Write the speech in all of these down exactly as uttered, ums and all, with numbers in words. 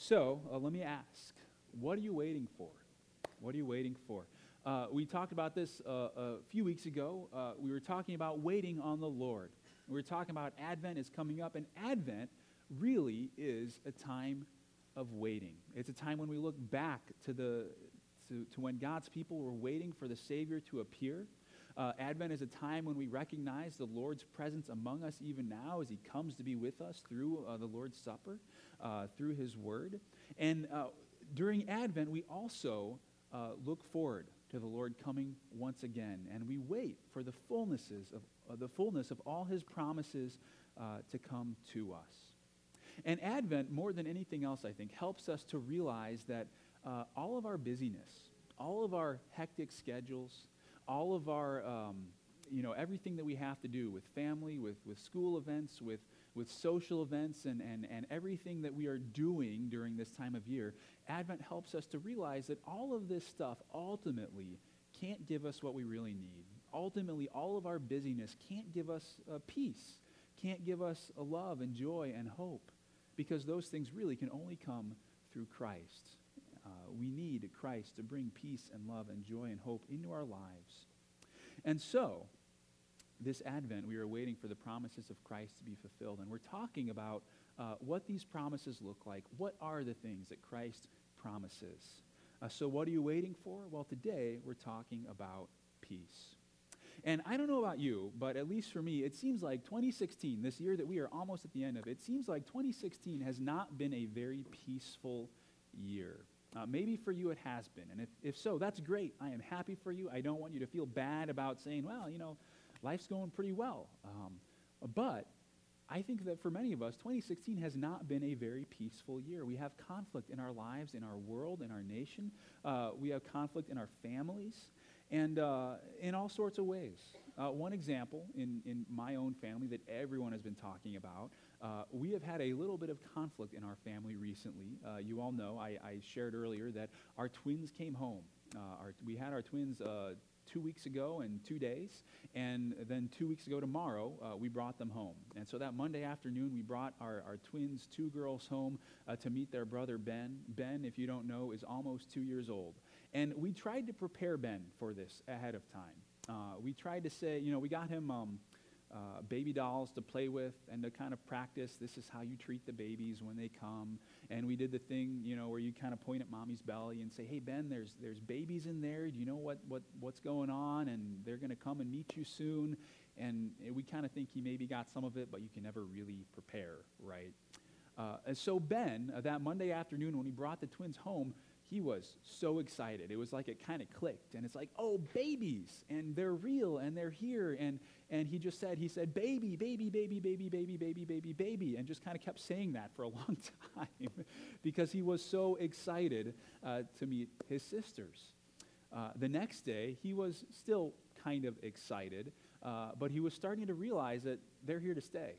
So uh, let me ask, what are you waiting for? What are you waiting for? Uh, we talked about this uh, a few weeks ago. Uh, we were talking about waiting on the Lord. We were talking about Advent is coming up, and Advent really is a time of waiting. It's a time when we look back to the to, to when God's people were waiting for the Savior to appear. Uh, Advent is a time when we recognize the Lord's presence among us even now as he comes to be with us through uh, the Lord's Supper, uh, through his word. And uh, during Advent, we also uh, look forward to the Lord coming once again, and we wait for the fullnesses of uh, the fullness of all his promises uh, to come to us. And Advent, more than anything else, I think, helps us to realize that uh, all of our busyness, all of our hectic schedules, all of our, um, you know, everything that we have to do with family, with, with school events, with, with social events, and, and, and everything that we are doing during this time of year, Advent helps us to realize that all of this stuff ultimately can't give us what we really need. Ultimately, all of our busyness can't give us uh, peace, can't give us a love and joy and hope, because those things really can only come through Christ. Uh, we need Christ to bring peace and love and joy and hope into our lives. And so, this Advent, we are waiting for the promises of Christ to be fulfilled. And we're talking about uh, what these promises look like. What are the things that Christ promises? Uh, so what are you waiting for? Well, today we're talking about peace. And I don't know about you, but at least for me, it seems like twenty sixteen, this year that we are almost at the end of, it seems like twenty sixteen has not been a very peaceful year. Uh, maybe for you it has been, and if, if so, that's great. I am happy for you. I don't want you to feel bad about saying, well, you know, life's going pretty well. Um, but I think that for many of us, twenty sixteen has not been a very peaceful year. We have conflict in our lives, in our world, in our nation. Uh, we have conflict in our families, and uh, in all sorts of ways. Uh, one example in, in my own family that everyone has been talking about, uh, we have had a little bit of conflict in our family recently. Uh, you all know, I, I shared earlier that our twins came home. Uh, our, we had our twins uh, two weeks ago and two days, and then two weeks ago tomorrow, uh, we brought them home. And so that Monday afternoon, we brought our, our twins, two girls, home uh, to meet their brother Ben. Ben, if you don't know, is almost two years old. And we tried to prepare Ben for this ahead of time. Uh, we tried to say, you know, we got him um, uh, baby dolls to play with and to kind of practice, this is how you treat the babies when they come. And we did the thing, you know, where you kind of point at mommy's belly and say, hey, Ben, there's there's babies in there. Do you know what, what what's going on? And they're going to come and meet you soon. And we kind of think he maybe got some of it, but you can never really prepare, right? Uh, and so Ben, uh, that Monday afternoon when he brought the twins home, he was so excited. It was like it kind of clicked. And it's like, oh, babies. And they're real. And they're here. And and he just said, he said, baby, baby, baby, baby, baby, baby, baby, baby. And just kind of kept saying that for a long time because he was so excited uh, to meet his sisters. Uh, the next day, he was still kind of excited, uh, but he was starting to realize that they're here to stay.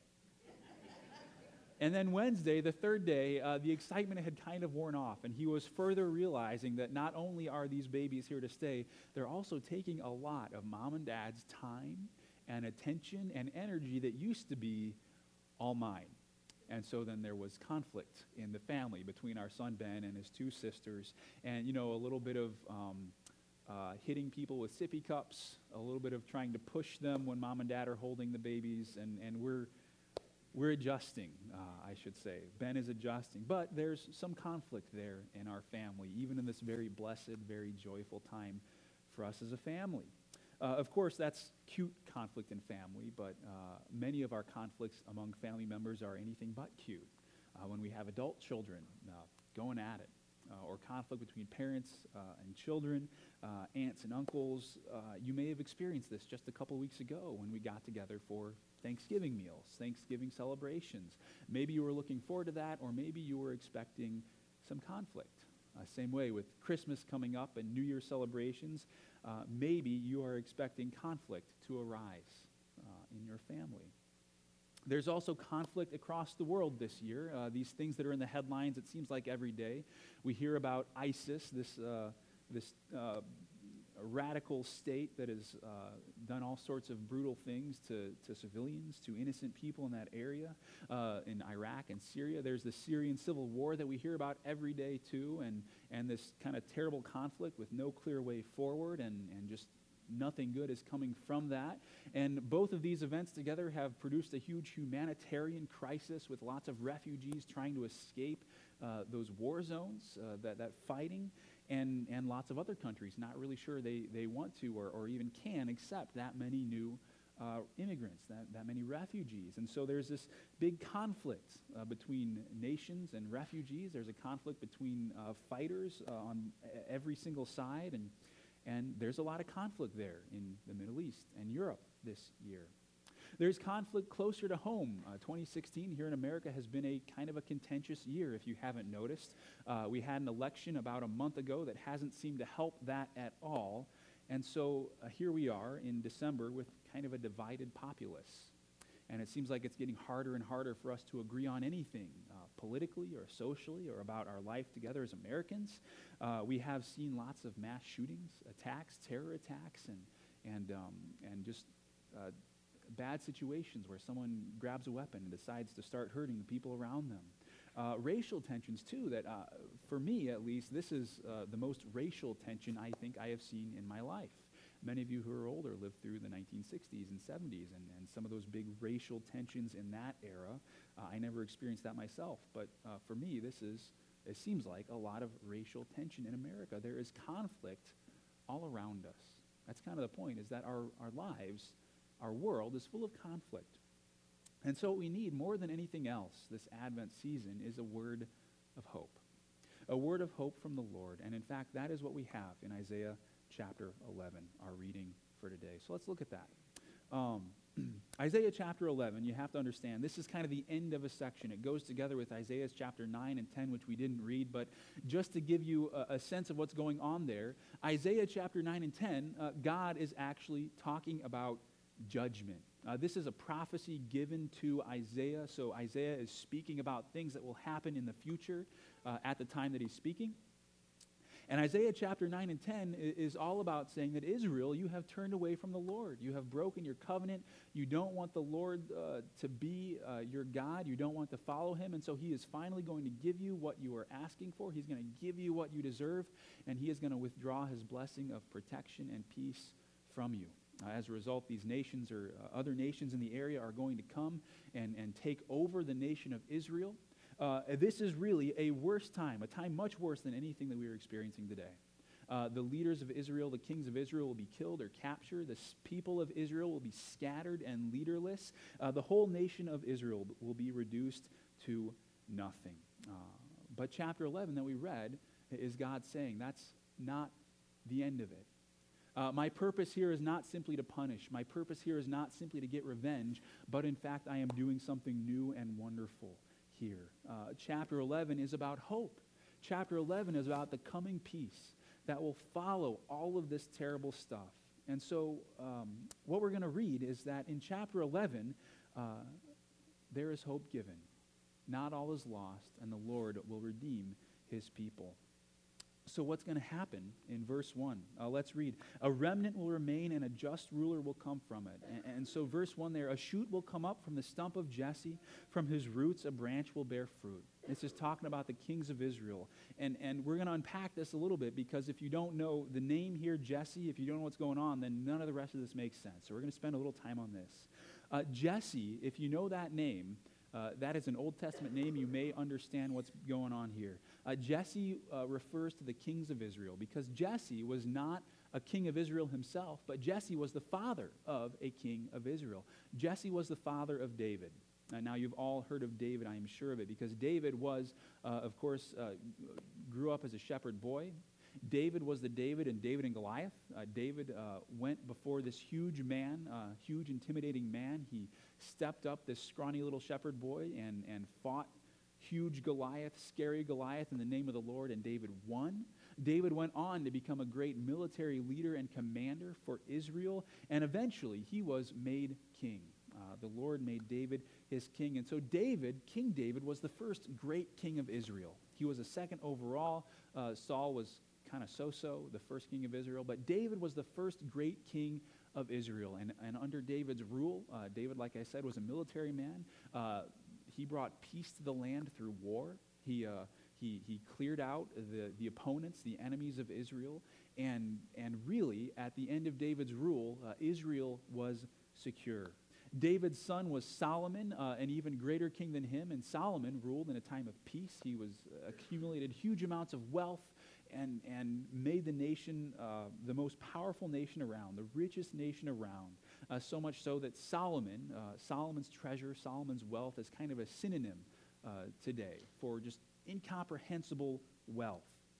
And then Wednesday, the third day, uh, the excitement had kind of worn off, and he was further realizing that not only are these babies here to stay, they're also taking a lot of mom and dad's time and attention and energy that used to be all mine. And so then there was conflict in the family between our son Ben and his two sisters, and, you know, a little bit of um, uh, hitting people with sippy cups, a little bit of trying to push them when mom and dad are holding the babies, and, and we're We're adjusting, uh, I should say. Ben is adjusting. But there's some conflict there in our family, even in this very blessed, very joyful time for us as a family. Uh, of course, that's cute conflict in family, but uh, many of our conflicts among family members are anything but cute. Uh, when we have adult children uh, going at it, uh, or conflict between parents uh, and children, uh, aunts and uncles, uh, you may have experienced this just a couple weeks ago when we got together for Thanksgiving meals, Thanksgiving celebrations. Maybe you were looking forward to that, or maybe you were expecting some conflict. Uh, same way with Christmas coming up and New Year celebrations, uh, maybe you are expecting conflict to arise uh, in your family. There's also conflict across the world this year. Uh, these things that are in the headlines, it seems like every day. We hear about ISIS, this, uh, this uh, a radical state that has uh, done all sorts of brutal things to, to civilians, to innocent people in that area, uh, in Iraq and Syria. There's the Syrian civil war that we hear about every day too, and, and this kind of terrible conflict with no clear way forward, and, and just nothing good is coming from that. And both of these events together have produced a huge humanitarian crisis with lots of refugees trying to escape uh, those war zones, uh, that, that fighting, and, and lots of other countries not really sure they, they want to or, or even can accept that many new uh, immigrants, that, that many refugees. And so there's this big conflict uh, between nations and refugees. There's a conflict between uh, fighters uh, on every single side, and And there's a lot of conflict there in the Middle East and Europe this year. There's conflict closer to home. Uh, twenty sixteen here in America has been a kind of a contentious year, if you haven't noticed. Uh, we had an election about a month ago that hasn't seemed to help that at all. And so uh, here we are in December with kind of a divided populace. And it seems like it's getting harder and harder for us to agree on anything, uh, politically or socially or about our life together as Americans. Uh, we have seen lots of mass shootings, attacks, terror attacks, and and um, and just uh, bad situations where someone grabs a weapon and decides to start hurting the people around them. Uh, racial tensions, too, that uh, for me, at least, this is uh, the most racial tension I think I have seen in my life. Many of you who are older lived through the nineteen sixties and seventies, and, and some of those big racial tensions in that era. Uh, I never experienced that myself, but uh, for me, this is, it seems like, a lot of racial tension in America. There is conflict all around us. That's kind of the point, is that our, our lives, our world is full of conflict. And so what we need more than anything else this Advent season is a word of hope. A word of hope from the Lord. And in fact, that is what we have in Isaiah chapter eleven, our reading for today. So let's look at that. Um, Isaiah chapter eleven, you have to understand, this is kind of the end of a section. It goes together with Isaiah's chapter nine and ten, which we didn't read, but just to give you a, a sense of what's going on there, Isaiah chapter nine and ten, uh, God is actually talking about judgment. Uh, this is a prophecy given to Isaiah, so Isaiah is speaking about things that will happen in the future uh, at the time that he's speaking. And Isaiah chapter nine and ten is all about saying that Israel, you have turned away from the Lord. You have broken your covenant. You don't want the Lord uh, to be uh, your God. You don't want to follow him. And so he is finally going to give you what you are asking for. He's going to give you what you deserve. And he is going to withdraw his blessing of protection and peace from you. Uh, as a result, these nations or uh, other nations in the area are going to come and, and take over the nation of Israel. Uh, this is really a worse time, a time much worse than anything that we are experiencing today. Uh, the leaders of Israel, the kings of Israel will be killed or captured. The people of Israel will be scattered and leaderless. Uh, the whole nation of Israel will be reduced to nothing. Uh, but chapter eleven that we read is God saying that's not the end of it. Uh, my purpose here is not simply to punish. My purpose here is not simply to get revenge, but in fact I am doing something new and wonderful here. Uh, chapter eleven is about hope. Chapter eleven is about the coming peace that will follow all of this terrible stuff. And so um, what we're going to read is that in chapter eleven, uh, there is hope given. Not all is lost, and the Lord will redeem his people. So what's going to happen in verse one? Uh, let's read. A remnant will remain and a just ruler will come from it. And, and so verse one there, a shoot will come up from the stump of Jesse. From his roots a branch will bear fruit. This is talking about the kings of Israel. And, and we're going to unpack this a little bit because if you don't know the name here, Jesse, if you don't know what's going on, then none of the rest of this makes sense. So we're going to spend a little time on this. Uh, Jesse, if you know that name, Uh, that is an Old Testament name. You may understand what's going on here. Uh, Jesse uh, refers to the kings of Israel because Jesse was not a king of Israel himself, but Jesse was the father of a king of Israel. Jesse was the father of David. Uh, now, you've all heard of David, I am sure of it, because David was, uh, of course, uh, grew up as a shepherd boy. David was the David in David and Goliath. Uh, David uh, went before this huge man, uh, huge intimidating man. He stepped up, this scrawny little shepherd boy, and, and fought huge Goliath, scary Goliath in the name of the Lord, and David won. David went on to become a great military leader and commander for Israel, and eventually he was made king. Uh, the Lord made David his king. And so David, King David, was the first great king of Israel. He was a second overall. Uh, Saul was kind of so-so, the first king of Israel. But David was the first great king of Israel. And, and under David's rule, uh, David, like I said, was a military man. Uh, he brought peace to the land through war. He, uh, he, he cleared out the, the opponents, the enemies of Israel. And, and really, at the end of David's rule, uh, Israel was secure. David's son was Solomon, uh, an even greater king than him, and Solomon ruled in a time of peace. He was uh, accumulated huge amounts of wealth and, and made the nation uh, the most powerful nation around, the richest nation around, uh, so much so that Solomon, uh, Solomon's treasure, Solomon's wealth is kind of a synonym uh, today for just incomprehensible wealth.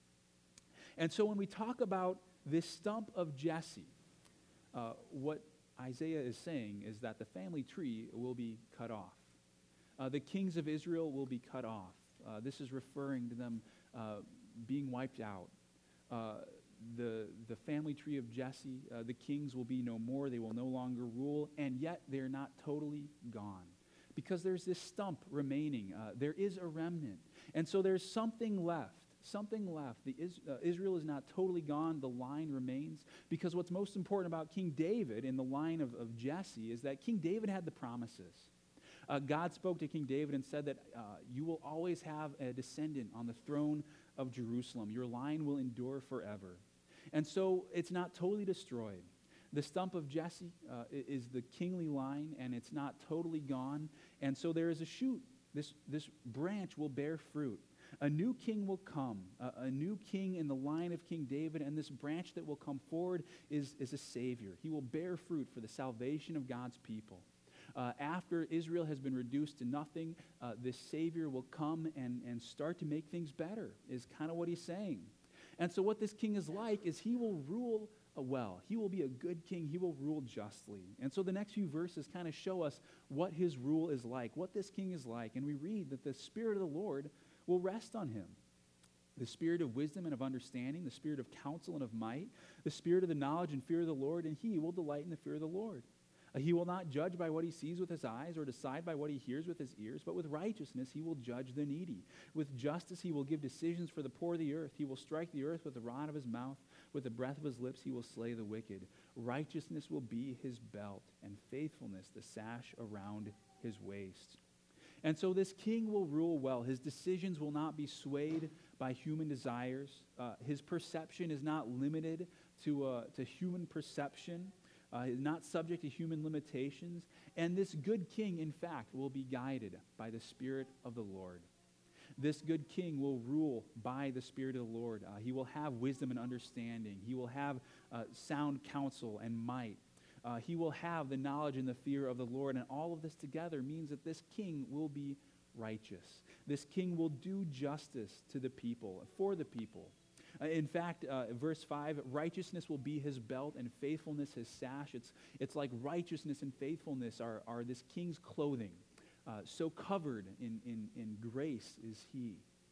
And so when we talk about this stump of Jesse, uh, what Isaiah is saying is that the family tree will be cut off. Uh, the kings of Israel will be cut off. Uh, this is referring to them uh, being wiped out. Uh, the, the family tree of Jesse, uh, the kings will be no more. They will no longer rule, and yet they're not totally gone. Because there's this stump remaining. Uh, there is a remnant. And so there's something left. Something left. The Is, uh, Israel is not totally gone. The line remains. Because what's most important about King David in the line of, of Jesse is that King David had the promises. Uh, God spoke to King David and said that uh, you will always have a descendant on the throne of Jerusalem. Your line will endure forever. And so it's not totally destroyed. The stump of Jesse uh, is the kingly line, and it's not totally gone. And so there is a shoot. This, this branch will bear fruit. A new king will come, a, a new king in the line of King David, and this branch that will come forward is, is a Savior. He will bear fruit for the salvation of God's people. Uh, after Israel has been reduced to nothing, uh, this Savior will come and, and start to make things better, is kind of what he's saying. And so what this king is like is he will rule well. He will be a good king. He will rule justly. And so the next few verses kind of show us what his rule is like, what this king is like. And we read that the Spirit of the Lord will rest on him. The spirit of wisdom and of understanding, the spirit of counsel and of might, the spirit of the knowledge and fear of the Lord, and he will delight in the fear of the Lord. Uh, he will not judge by what he sees with his eyes or decide by what he hears with his ears, but with righteousness he will judge the needy. With justice he will give decisions for the poor of the earth. He will strike the earth with the rod of his mouth. With the breath of his lips he will slay the wicked. Righteousness will be his belt, and faithfulness the sash around his waist. And so this king will rule well. His decisions will not be swayed by human desires. Uh, his perception is not limited to, uh, to human perception. Uh, he is not subject to human limitations. And this good king, in fact, will be guided by the Spirit of the Lord. This good king will rule by the Spirit of the Lord. Uh, he will have wisdom and understanding. He will have uh, sound counsel and might. Uh, he will have the knowledge and the fear of the Lord, and all of this together means that this king will be righteous. This king will do justice to the people, for the people. Uh, in fact, uh, verse five, righteousness will be his belt and faithfulness his sash. It's, it's like righteousness and faithfulness are, are this king's clothing. Uh, so covered in, in, in grace is he.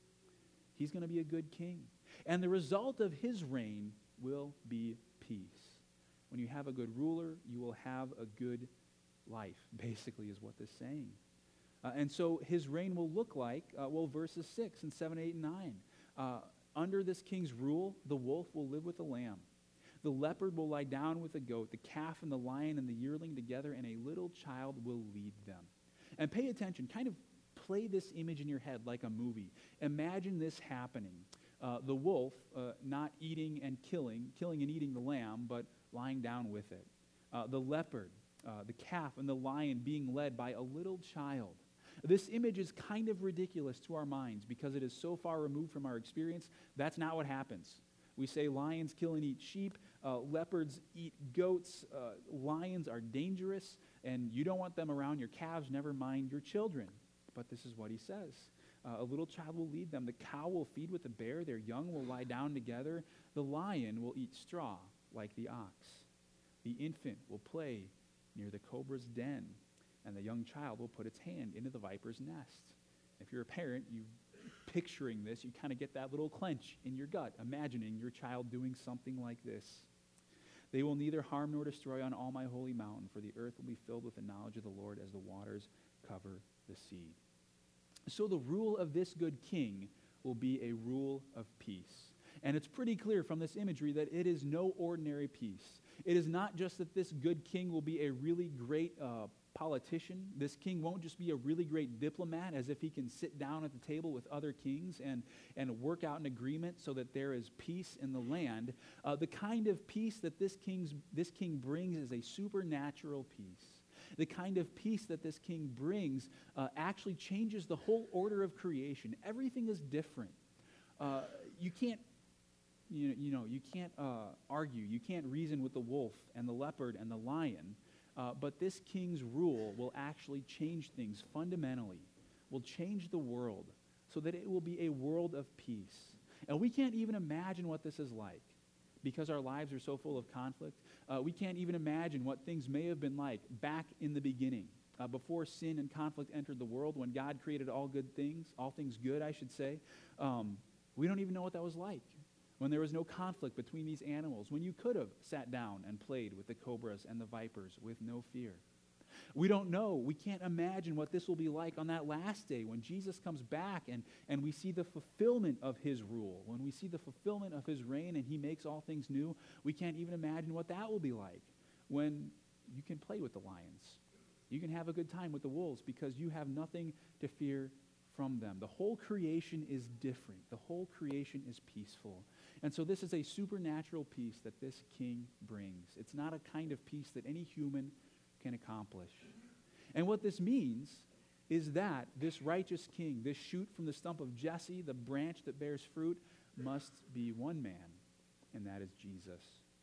He's going to be a good king. And the result of his reign will be peace. When you have a good ruler, you will have a good life, basically is what this is saying. Uh, and so his reign will look like, uh, well, verses six and seven, eight, and nine. Uh, under this king's rule, the wolf will live with the lamb. The leopard will lie down with the goat, the calf and the lion and the yearling together, and a little child will lead them. And pay attention, kind of play this image in your head like a movie. Imagine this happening. Uh, the wolf uh, not eating and killing, killing and eating the lamb, but lying down with it. Uh, the leopard, uh, the calf, and the lion being led by a little child. This image is kind of ridiculous to our minds because it is so far removed from our experience. That's not what happens. We say lions kill and eat sheep, uh, leopards eat goats, uh, lions are dangerous, and you don't want them around your calves, never mind your children. But this is what he says. Uh, a little child will lead them. The cow will feed with the bear. Their young will lie down together. The lion will eat straw like the ox. The infant will play near the cobra's den, and the young child will put its hand into the viper's nest. If you're a parent, you picturing this, you kind of get that little clench in your gut, imagining your child doing something like this. They will neither harm nor destroy on all my holy mountain, for the earth will be filled with the knowledge of the Lord as the waters cover the sea. So the rule of this good king will be a rule of peace. And it's pretty clear from this imagery that it is no ordinary peace. It is not just that this good king will be a really great uh, politician. This king won't just be a really great diplomat, as if he can sit down at the table with other kings and, and work out an agreement so that there is peace in the land. Uh, the kind of peace that this, king's, this king brings is a supernatural peace. The kind of peace that this king brings uh, actually changes the whole order of creation. Everything is different. Uh, you can't You know, you know, you can't uh, argue, you can't reason with the wolf and the leopard and the lion, uh, but this king's rule will actually change things fundamentally, will change the world so that it will be a world of peace. And we can't even imagine what this is like because our lives are so full of conflict. Uh, we can't even imagine what things may have been like back in the beginning, uh, before sin and conflict entered the world, when God created all good things, all things good, I should say. Um, we don't even know what that was like. When there was no conflict between these animals, when you could have sat down and played with the cobras and the vipers with no fear. We don't know, we can't imagine what this will be like on that last day when Jesus comes back and, and we see the fulfillment of his rule, when we see the fulfillment of his reign and he makes all things new. We can't even imagine what that will be like when you can play with the lions. You can have a good time with the wolves because you have nothing to fear from them. The whole creation is different. The whole creation is peaceful. And so this is a supernatural peace that this king brings. It's not a kind of peace that any human can accomplish. And what this means is that this righteous king, this shoot from the stump of Jesse, the branch that bears fruit, must be one man, and that is Jesus.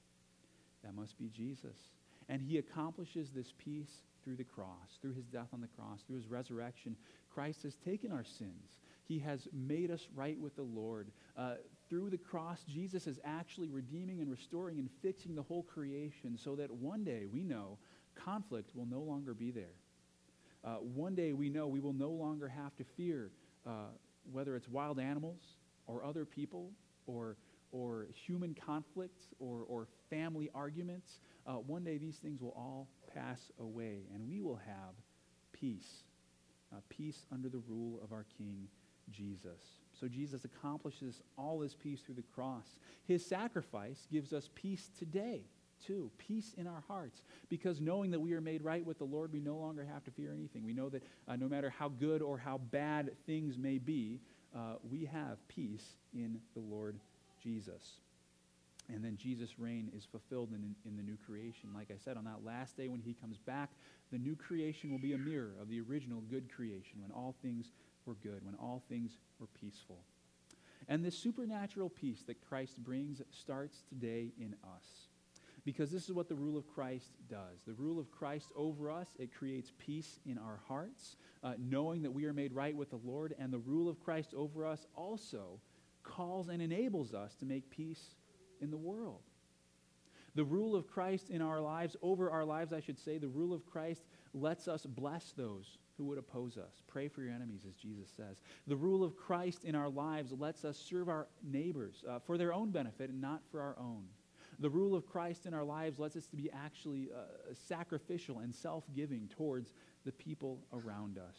That must be Jesus. And he accomplishes this peace through the cross, through his death on the cross, through his resurrection. Christ has taken our sins. He has made us right with the Lord. Uh, through the cross, Jesus is actually redeeming and restoring and fixing the whole creation so that one day, we know, conflict will no longer be there. Uh, one day, we know we will no longer have to fear uh, whether it's wild animals or other people or or human conflicts or, or family arguments. Uh, one day, these things will all pass away, and we will have peace. Uh, peace under the rule of our King, Jesus. So Jesus accomplishes all this peace through the cross. His sacrifice gives us peace today, too. Peace in our hearts. Because knowing that we are made right with the Lord, we no longer have to fear anything. We know that uh, no matter how good or how bad things may be, uh, we have peace in the Lord Jesus. And then Jesus' reign is fulfilled in, in the new creation. Like I said, on that last day when he comes back, the new creation will be a mirror of the original good creation when all things were good, when all things were peaceful. And this supernatural peace that Christ brings starts today in us. Because this is what the rule of Christ does. The rule of Christ over us, it creates peace in our hearts, uh, knowing that we are made right with the Lord. And the rule of Christ over us also calls and enables us to make peace in the world. The rule of Christ in our lives, over our lives, I should say, the rule of Christ lets us bless those who would oppose us. Pray for your enemies, as Jesus says. The rule of Christ in our lives lets us serve our neighbors uh, for their own benefit and not for our own. The rule of Christ in our lives lets us to be actually uh, sacrificial and self-giving towards the people around us.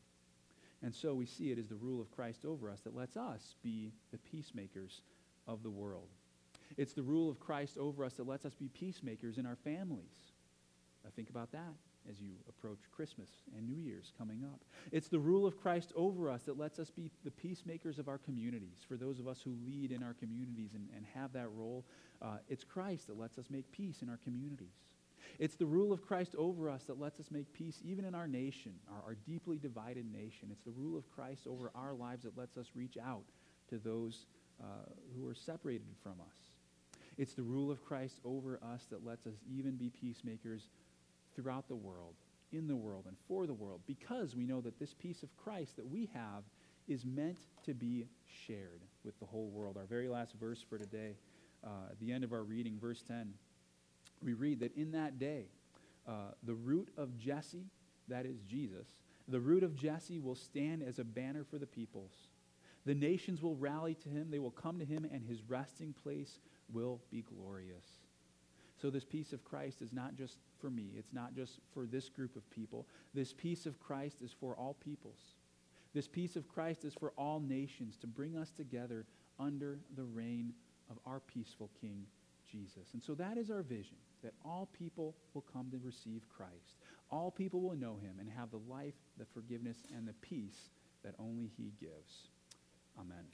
And so we see it as the rule of Christ over us that lets us be the peacemakers of the world. It's the rule of Christ over us that lets us be peacemakers in our families. Now think about that as you approach Christmas and New Year's coming up. It's the rule of Christ over us that lets us be the peacemakers of our communities. For those of us who lead in our communities and, and have that role, uh, it's Christ that lets us make peace in our communities. It's the rule of Christ over us that lets us make peace even in our nation, our, our deeply divided nation. It's the rule of Christ over our lives that lets us reach out to those uh, who are separated from us. It's the rule of Christ over us that lets us even be peacemakers throughout the world, in the world, and for the world, because we know that this peace of Christ that we have is meant to be shared with the whole world. Our very last verse for today, uh, at the end of our reading, verse ten, we read that in that day, uh, the root of Jesse, that is Jesus, the root of Jesse will stand as a banner for the peoples. The nations will rally to him, they will come to him, and his resting place will be glorious. So this peace of Christ is not just for me. It's not just for this group of people. This peace of Christ is for all peoples. This peace of Christ is for all nations to bring us together under the reign of our peaceful King, Jesus. And so that is our vision, that all people will come to receive Christ. All people will know him and have the life, the forgiveness, and the peace that only he gives. Amen.